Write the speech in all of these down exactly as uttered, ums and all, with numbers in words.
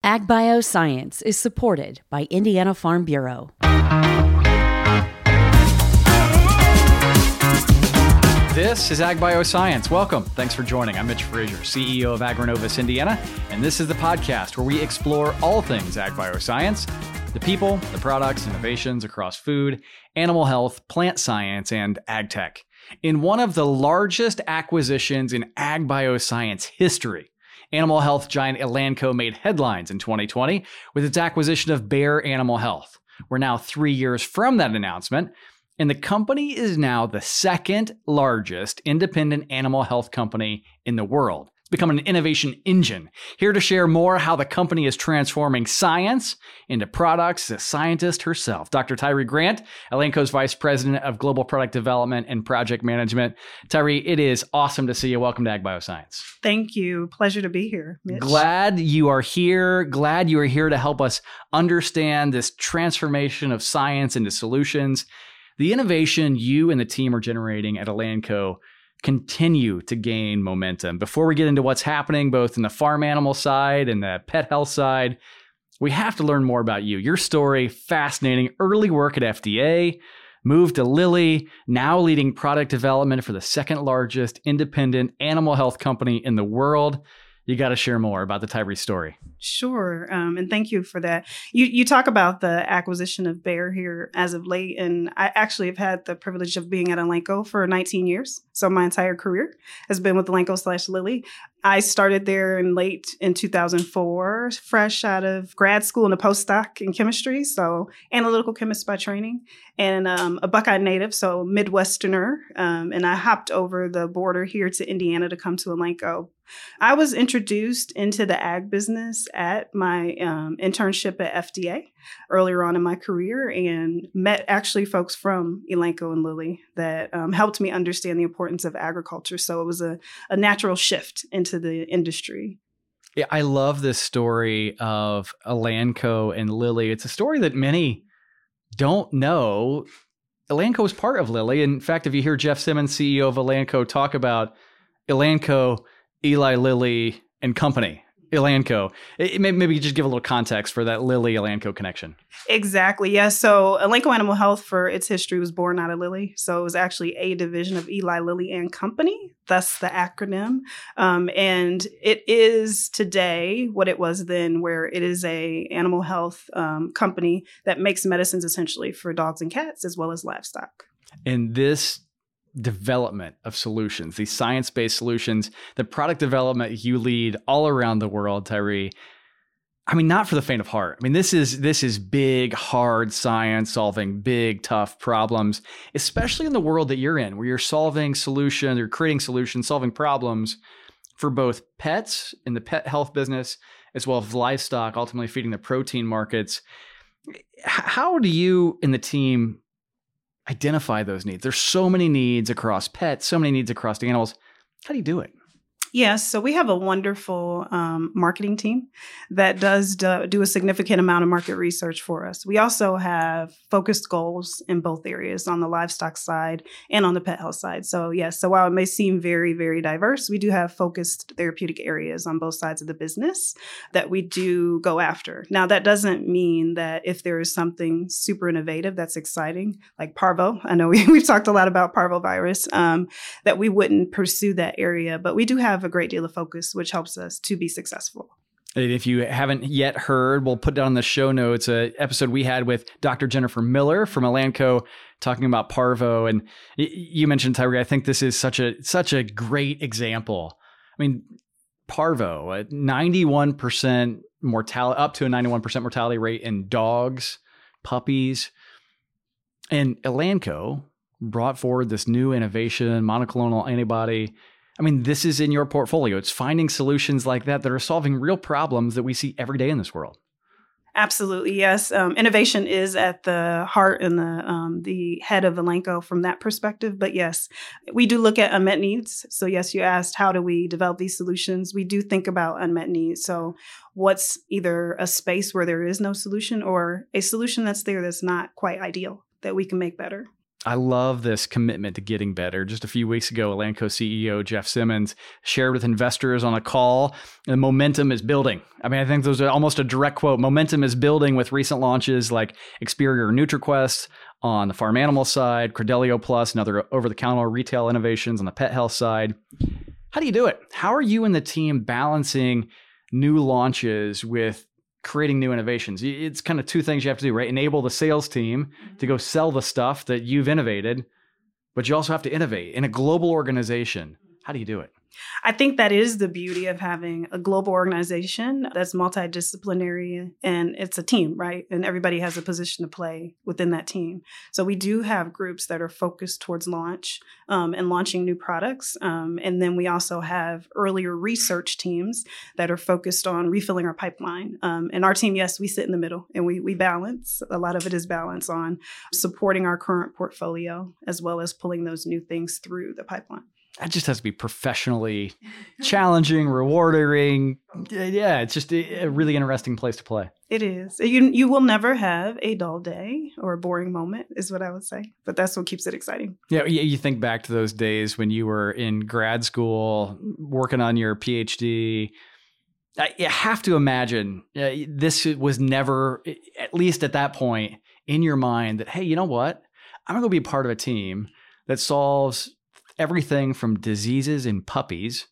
AgBioscience is supported by Indiana Farm Bureau. This is AgBioscience. Welcome. Thanks for joining. I'm Mitch Frazier, C E O of Agronovus Indiana, and this is the podcast where we explore all things AgBioscience, the people, the products, innovations across food, animal health, plant science, and ag tech. In one of the largest acquisitions in AgBioscience history, animal health giant Elanco made headlines in twenty twenty with its acquisition of Bayer Animal Health. We're now three years from that announcement, and the company is now the second largest independent animal health company in the world. It's become an innovation engine. Here to share more how the company is transforming science into products, the scientist herself, Doctor Tyree Grant, Elanco's Vice President of Global Product Development and Project Management. Tyree, it is awesome to see you. Welcome to AgBioscience. Thank you. Pleasure to be here, Mitch. Glad you are here. Glad you are here to help us understand this transformation of science into solutions. The innovation you and the team are generating at Elanco continue to gain momentum. Before we get into what's happening both in the farm animal side and the pet health side, we have to learn more about you. Your story, fascinating. Early work at F D A, moved to Lilly, now leading product development for the second largest independent animal health company in the world. You got to share more about the Tyree story. Sure. Um, and thank you for that. You you talk about the acquisition of Bayer here as of late. And I actually have had the privilege of being at Elanco for nineteen years. So my entire career has been with Elanco slash Lilly. I started there in late in two thousand four, fresh out of grad school and a postdoc in chemistry. So analytical chemist by training and um, a Buckeye native, so Midwesterner. Um, and I hopped over the border here to Indiana to come to Elanco. I was introduced into the ag business at my um, internship at F D A earlier on in my career and met actually folks from Elanco and Lilly that um, helped me understand the importance of agriculture. So it was a, a natural shift into the industry. Yeah, I love this story of Elanco and Lilly. It's a story that many don't know. Elanco is part of Lilly. In fact, if you hear Jeff Simmons, C E O of Elanco, talk about Elanco, Eli Lilly and Company, Elanco. It, maybe, maybe you just give a little context for that Lilly-Elanco connection. Exactly. Yes. So Elanco Animal Health, for its history, was born out of Lilly. So it was actually a division of Eli Lilly and Company, thus the acronym. Um, and it is today what it was then, where it is a animal health um, company that makes medicines essentially for dogs and cats as well as livestock. And this development of solutions, these science-based solutions, the product development you lead all around the world, Tyree. I mean, not for the faint of heart. I mean, this is this is big, hard science solving big, tough problems, especially in the world that you're in, where you're solving solutions, you're creating solutions, solving problems for both pets in the pet health business, as well as livestock, ultimately feeding the protein markets. How do you and the team identify those needs? There's so many needs across pets, so many needs across the animals. How do you do it? Yes. So we have a wonderful um, marketing team that does do, do a significant amount of market research for us. We also have focused goals in both areas, on the livestock side and on the pet health side. So yes, so while it may seem very, very diverse, we do have focused therapeutic areas on both sides of the business that we do go after. Now, that doesn't mean that if there is something super innovative that's exciting, like parvo, I know we, we've talked a lot about parvovirus, um, that we wouldn't pursue that area, but we do have a great deal of focus, which helps us to be successful. And if you haven't yet heard, we'll put down in the show notes an episode we had with Doctor Jennifer Miller from Elanco talking about parvo. And you mentioned, Tyree, I think this is such a such a great example. I mean, parvo, a ninety-one percent mortality, up to a ninety-one percent mortality rate in dogs, puppies. And Elanco brought forward this new innovation, monoclonal antibody. I mean, this is in your portfolio. It's finding solutions like that that are solving real problems that we see every day in this world. Absolutely, yes. Um, innovation is at the heart and the um, the head of Elanco from that perspective. But yes, we do look at unmet needs. So yes, you asked, how do we develop these solutions? We do think about unmet needs. So what's either a space where there is no solution or a solution that's there that's not quite ideal that we can make better? I love this commitment to getting better. Just a few weeks ago, Elanco C E O Jeff Simmons shared with investors on a call, the momentum is building. I mean, I think those are almost a direct quote. Momentum is building with recent launches like Experior NutriQuest on the farm animal side, Credelio Plus, and other over-the-counter retail innovations on the pet health side. How do you do it? How are you and the team balancing new launches with creating new innovations? It's kind of two things you have to do, right? Enable the sales team to go sell the stuff that you've innovated, but you also have to innovate in a global organization. How do you do it? I think that is the beauty of having a global organization that's multidisciplinary, and it's a team, right? And everybody has a position to play within that team. So we do have groups that are focused towards launch um, and launching new products. Um, and then we also have earlier research teams that are focused on refilling our pipeline. Um, and our team, yes, we sit in the middle and we we balance. A lot of it is balance on supporting our current portfolio as well as pulling those new things through the pipeline. That just has to be professionally challenging, rewarding. Yeah, it's just a really interesting place to play. It is. You you will never have a dull day or a boring moment, is what I would say. But that's what keeps it exciting. Yeah, you think back to those days when you were in grad school, working on your P H D. I have to imagine uh, this was never, at least at that point, in your mind that, hey, you know what? I'm going to be part of a team that solves everything from diseases in puppies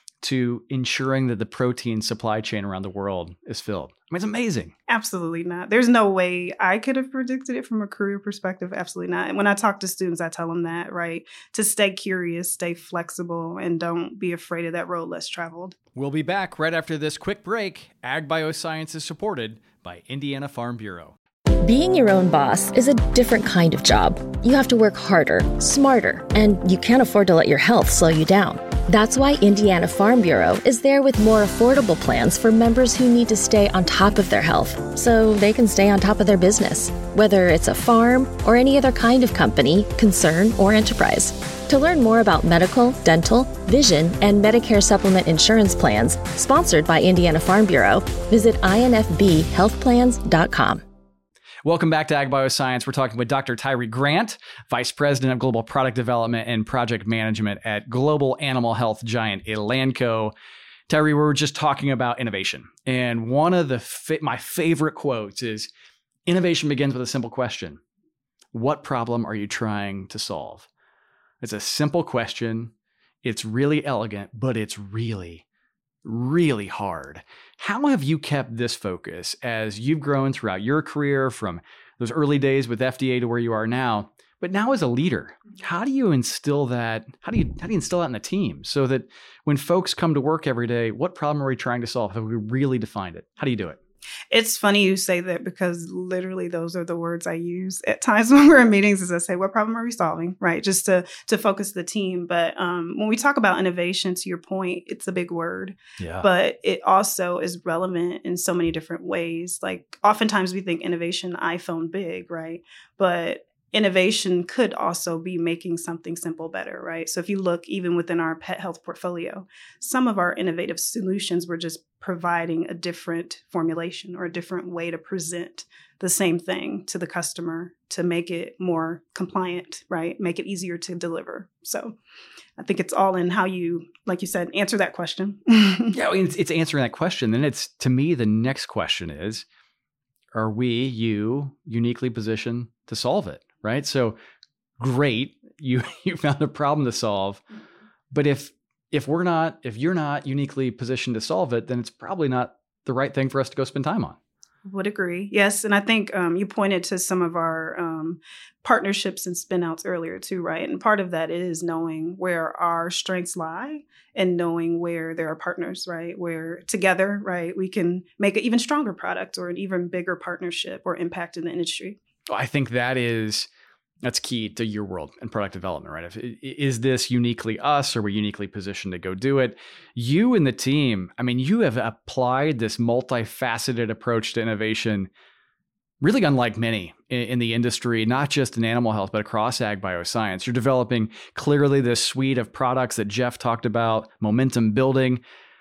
to ensuring that the protein supply chain around the world is filled. I mean, it's amazing. Absolutely not. There's no way I could have predicted it from a career perspective. Absolutely not. And when I talk to students, I tell them that, right? To stay curious, stay flexible, and don't be afraid of that road less traveled. We'll be back right after this quick break. Ag Bioscience is supported by Indiana Farm Bureau. Being your own boss is a different kind of job. You have to work harder, smarter, and you can't afford to let your health slow you down. That's why Indiana Farm Bureau is there with more affordable plans for members who need to stay on top of their health, so they can stay on top of their business, whether it's a farm or any other kind of company, concern, or enterprise. To learn more about medical, dental, vision, and Medicare supplement insurance plans sponsored by Indiana Farm Bureau, visit I N F B health plans dot com. Welcome back to Ag Bioscience. We're talking with Doctor Tyree Grant, Vice President of Global Product Development and Project Management at global animal health giant Elanco. Tyree, we were just talking about innovation. And one of the fa- my favorite quotes is, innovation begins with a simple question. What problem are you trying to solve? It's a simple question. It's really elegant, but it's really, really hard. How have you kept this focus as you've grown throughout your career from those early days with F D A to where you are now, but now as a leader? How do you instill that? How do you how do you instill that in the team so that when folks come to work every day, what problem are we trying to solve? Have we really defined it? How do you do it? It's funny you say that because literally those are the words I use at times when we're in meetings as I say, what problem are we solving, right? Just to to focus the team. But um, when we talk about innovation, to your point, it's a big word, yeah. But it also is relevant in so many different ways. Like oftentimes we think innovation, iPhone big, right? But innovation could also be making something simple better, right? So if you look even within our pet health portfolio, some of our innovative solutions were just providing a different formulation or a different way to present the same thing to the customer to make it more compliant, right? Make it easier to deliver. So I think it's all in how you, like you said, answer that question. Yeah, it's, it's answering that question. Then it's, to me, the next question is, are we, you, uniquely positioned to solve it? Right. So great. You, you found a problem to solve. But if, if we're not, if you're not uniquely positioned to solve it, then it's probably not the right thing for us to go spend time on. Would agree. Yes. And I think um, you pointed to some of our um, partnerships and spin-outs earlier too, right? And part of that is knowing where our strengths lie and knowing where there are partners, right? Where together, right, we can make an even stronger product or an even bigger partnership or impact in the industry. I think that is, that's key to your world and product development, right? If, is this uniquely us, or are we uniquely positioned to go do it? You and the team, I mean, you have applied this multifaceted approach to innovation, really unlike many in, in the industry, not just in animal health, but across ag bioscience. You're developing clearly this suite of products that Jeff talked about, momentum building.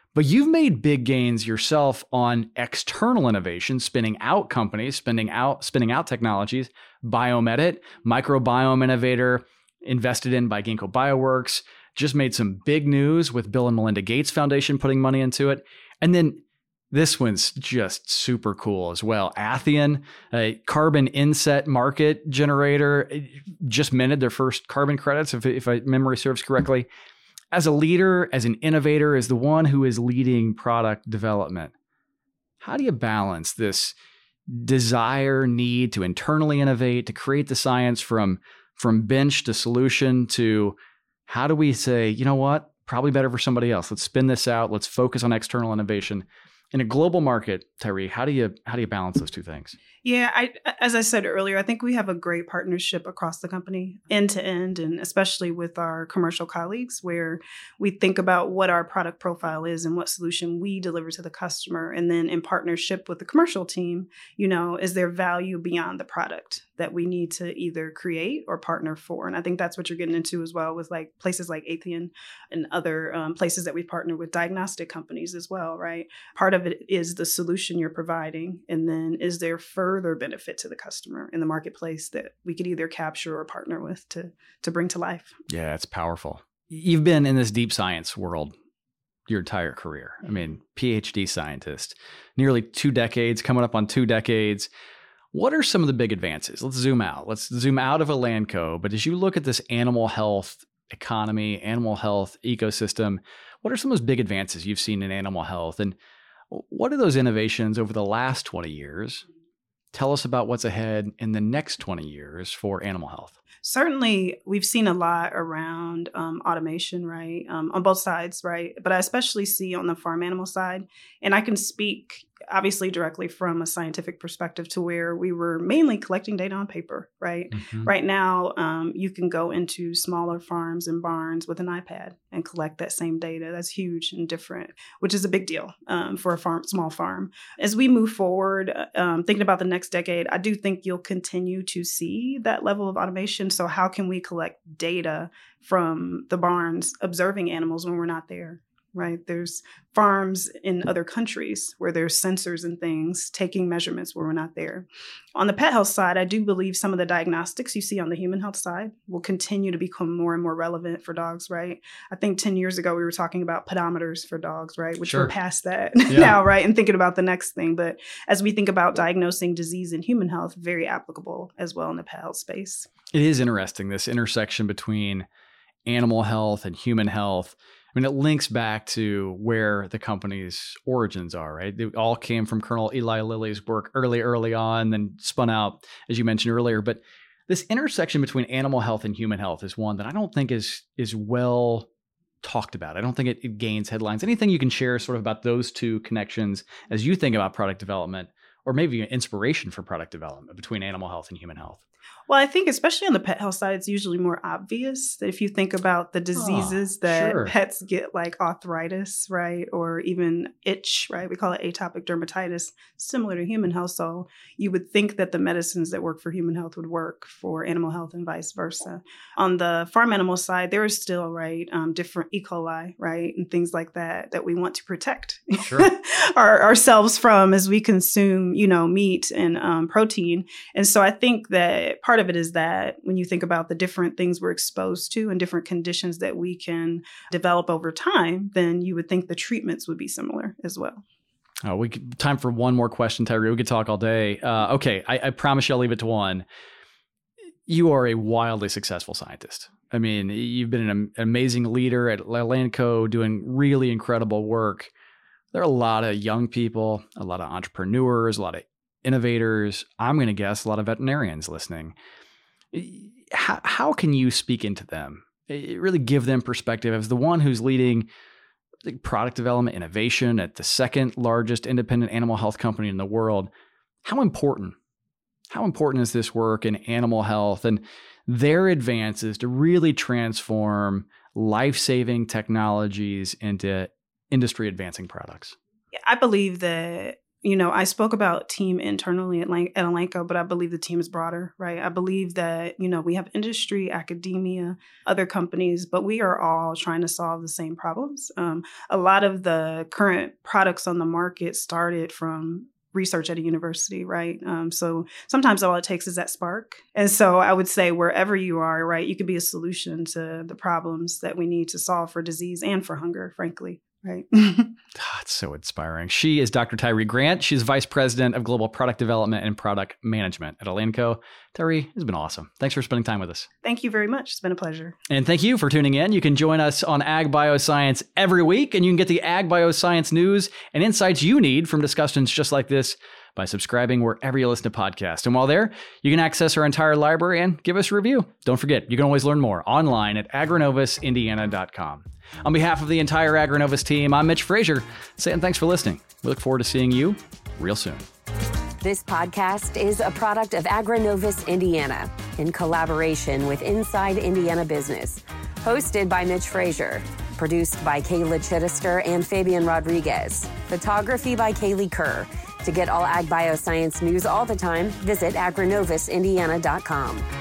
But you've made big gains yourself on external innovation, spinning out companies, spinning out, spinning out technologies. Biomedit, microbiome innovator, invested in by Ginkgo Bioworks, just made some big news with Bill and Melinda Gates Foundation putting money into it. And then this one's just super cool as well. Athian, a carbon inset market generator, just minted their first carbon credits, if, if my memory serves correctly. As a leader, as an innovator, as the one who is leading product development, how do you balance this desire, need to internally innovate, to create the science from, from bench to solution to how do we say, you know what, probably better for somebody else. Let's spin this out. Let's focus on external innovation. In a global market, Tyree, how do you how do you balance those two things? Yeah, I, as I said earlier, I think we have a great partnership across the company, end to end, and especially with our commercial colleagues, where we think about what our product profile is and what solution we deliver to the customer. And then in partnership with the commercial team, you know, is there value beyond the product that we need to either create or partner for? And I think that's what you're getting into as well with like places like Athian and other um, places that we partner with, diagnostic companies as well, right? Part of it is the solution you're providing. And then is there further benefit to the customer in the marketplace that we could either capture or partner with to, to bring to life? Yeah, it's powerful. You've been in this deep science world your entire career. I mean, PhD scientist, nearly two decades, coming up on two decades. What are some of the big advances? Let's zoom out. Let's zoom out of Elanco. But as you look at this animal health economy, animal health ecosystem, what are some of those big advances you've seen in animal health? And what are those innovations over the last twenty years? Tell us about what's ahead in the next twenty years for animal health. Certainly, we've seen a lot around um, automation, right, um, on both sides, right? But I especially see on the farm animal side, and I can speak obviously directly from a scientific perspective to where we were mainly collecting data on paper, right? Mm-hmm. Right now, um, you can go into smaller farms and barns with an iPad and collect that same data. That's huge and different, which is a big deal um, for a farm, small farm. As we move forward, um, thinking about the next decade, I do think you'll continue to see that level of automation. So how can we collect data from the barns observing animals when we're not there? Right. There's farms in other countries where there's sensors and things taking measurements where we're not there. On the pet health side, I do believe some of the diagnostics you see on the human health side will continue to become more and more relevant for dogs. Right. I think ten years ago, we were talking about pedometers for dogs, right, which sure. we're past that yeah. now. Right. And thinking about the next thing. But as we think about diagnosing disease in human health, very applicable as well in the pet health space. It is interesting, this intersection between animal health and human health. I mean, it links back to where the company's origins are, right? They all came from Colonel Eli Lilly's work early, early on, then spun out, as you mentioned earlier. But this intersection between animal health and human health is one that I don't think is is well talked about. I don't think it, it gains headlines. Anything you can share sort of about those two connections as you think about product development, or maybe inspiration for product development between animal health and human health? Well, I think especially on the pet health side, it's usually more obvious that if you think about the diseases oh, that sure. pets get, like arthritis, right, or even itch, right? We call it atopic dermatitis, similar to human health. So you would think that the medicines that work for human health would work for animal health and vice versa. On the farm animal side, there is still, right, um, different E. coli, right, and things like that that we want to protect sure. our, ourselves from as we consume, you know, meat and um, protein. And so I think that part of it is that when you think about the different things we're exposed to and different conditions that we can develop over time, then you would think the treatments would be similar as well. Oh, we could, time for one more question, Tyree. We could talk all day. Uh, okay, I, I promise you I'll leave it to one. You are a wildly successful scientist. I mean, you've been an amazing leader at Elanco, doing really incredible work. There are a lot of young people, a lot of entrepreneurs, a lot of innovators, I'm going to guess a lot of veterinarians listening. How, how can you speak into them, really give them perspective as the one who's leading product development innovation at the second largest independent animal health company in the world? How important, how important is this work in animal health and their advances to really transform life-saving technologies into industry advancing products? I believe that you know, I spoke about team internally at, Lan- at Elanco, but I believe the team is broader, right? I believe that, you know, we have industry, academia, other companies, but we are all trying to solve the same problems. Um, a lot of the current products on the market started from research at a university, right? Um, so sometimes all it takes is that spark. And so I would say wherever you are, right, you could be a solution to the problems that we need to solve for disease and for hunger, frankly. Right. Oh, it's so inspiring. She is Doctor Tyree Grant. She's Vice President of Global Product Development and Product Management at Elanco. Tyree, it's been awesome. Thanks for spending time with us. Thank you very much. It's been a pleasure. And thank you for tuning in. You can join us on Ag Bioscience every week, and you can get the Ag Bioscience news and insights you need from discussions just like this by subscribing wherever you listen to podcasts. And while there, you can access our entire library and give us a review. Don't forget, you can always learn more online at agronovus indiana dot com. On behalf of the entire Agronovus team, I'm Mitch Frazier, saying thanks for listening. We look forward to seeing you real soon. This podcast is a product of Agronovus Indiana in collaboration with Inside Indiana Business. Hosted by Mitch Frazier. Produced by Kayla Chittister and Fabian Rodriguez. Photography by Kaylee Kerr. To get all Ag Bioscience news all the time, visit agronovus indiana dot com.